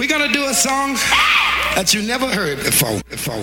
We're gonna do a song that you never heard before.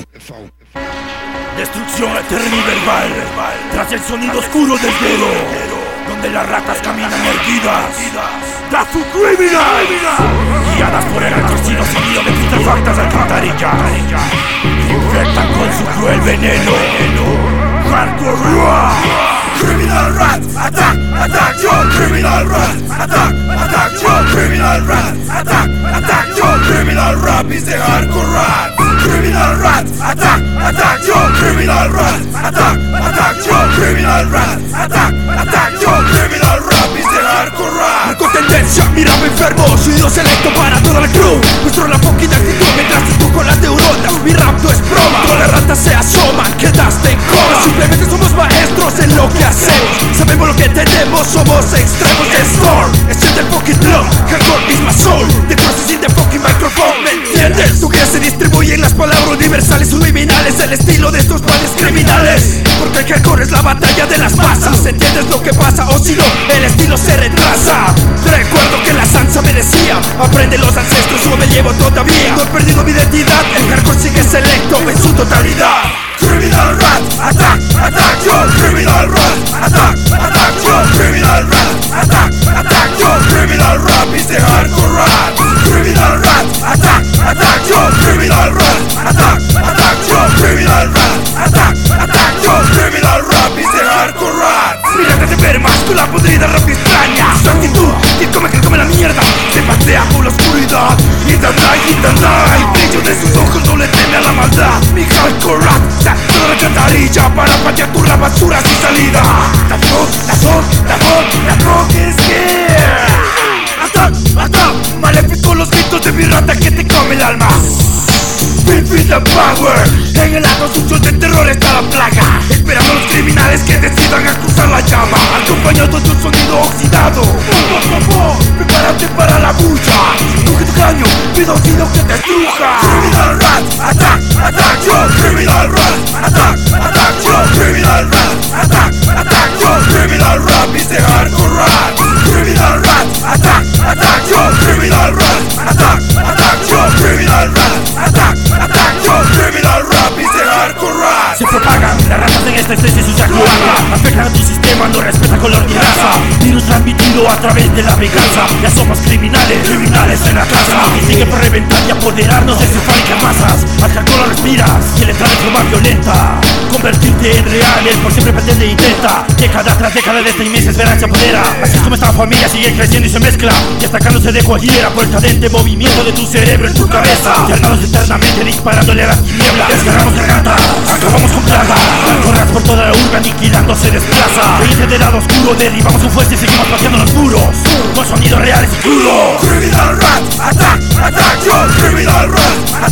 Destrucción eterna y verbal, tras el sonido oscuro del dedo, donde las ratas caminan erguidas. ¡Da su criminal! Guiadas por el retorcido sonido de putrefactas alcantarillas, infectan con su cruel veneno. Hardcore Rap! Criminal Rat, attack, attack, yo! Criminal Rat, attack, attack, yo! Criminal Rat, attack, attack, yo! Criminal Rap is the Hardcore Rat! Criminal Rat, attack, attack, yo! Criminal Rat, attack, attack, yo! Criminal Rat, attack, attack, yo! Criminal Rap is the Hardcore Rat! Con tendencia, mi rap enfermo, sonido selecto para toda la crew. Muestro la fucking actitud mientras tú con las neuronas. Mi rap no es broma, todas las ratas se asoman, quedaste en coma. Simplemente somos maestros en lo que hacemos. Sabemos lo que tenemos, somos extremos de storm. Es el fucking drum, hardcore is my soul. The process in the fucking microphone, ¿me entiendes? Tu guía se distribuye en las palabras universales subliminales. El estilo de estos padres criminales, porque el hardcore es la batalla de las masas. ¿Entiendes lo que pasa? O si no, el estilo se retrasa. Recuerdo que la sansa me decía: aprende los ancestros, yo me llevo todavía. No he perdido mi identidad, el hardcore sigue selecto en su totalidad. Criminal Rat, attack, attack, yo! Criminal Rat, attack, attack, yo! Criminal Rat, attack, attack, yo! Criminal Rap is the Hardcore Rat! Criminal Rat, attack, attack, yo! Criminal Rat, attack, attack, yo! Criminal Rat, attack, attack, yo! Criminal Rap is the Hardcore Rat! Mírate de vermas con la podrida rap extraña. Su actitud, que come la mierda, se pasea por la oscuridad. In the night, brillo de sus ojos no le teme a la maldad. Mi Hardcore Rat, toda la cantarilla para patear tu rap basura sin salida. La fog is here. Attack, attack, maléfico los gritos de mi rata que te come el alma. Feel the power. En el acto sucio de terror está la plaga, esperando a los criminales que decidan a cruzar la llama, acompañado de un sonido oxidado. Por favor, prepárate para la bulla. Coge tu caño, pido auxilio que te estruja. Criminal Rat, attack, attack, yo! Criminal Rat, attack, attack, yo! Criminal Rat, attack, attack, yo! Criminal Rap is the Hardcore Rat! Criminal Rat, attack, attack, yo! Criminal Rat, attack, attack, yo! Criminal Rat, attack, attack, yo! Criminal Rap is the Hardcore Rat! Se propagan las ratas en esta especie sucia cloaca, afectan a tu sistema, no respeta color ni raza. Virus transmitido a través de la venganza. Ya somos criminales en la casa. Y sigue por reventar y apoderarnos de sus fábricas masas. Al hardcore lo respiras y el entrar de forma violenta. Convertirte en real, él por siempre pretende e intenta. Década tras década de esta inmensa esperanza se apodera. Así es como esta familia sigue creciendo y se mezcla, destacándose de cualquiera por el cadente movimiento de tu cerebro en tu cabeza. Y armados eternamente disparándole a las tinieblas. Desgarramos gargantas, acabamos con plaga. Corras por toda la urbe aniquilando se desplaza. Veinte del lado oscuro, derribamos con fuerza y seguimos pateando los muros con sonidos reales y crudos. Criminal Rat, attack, attack, yo! Criminal Rat,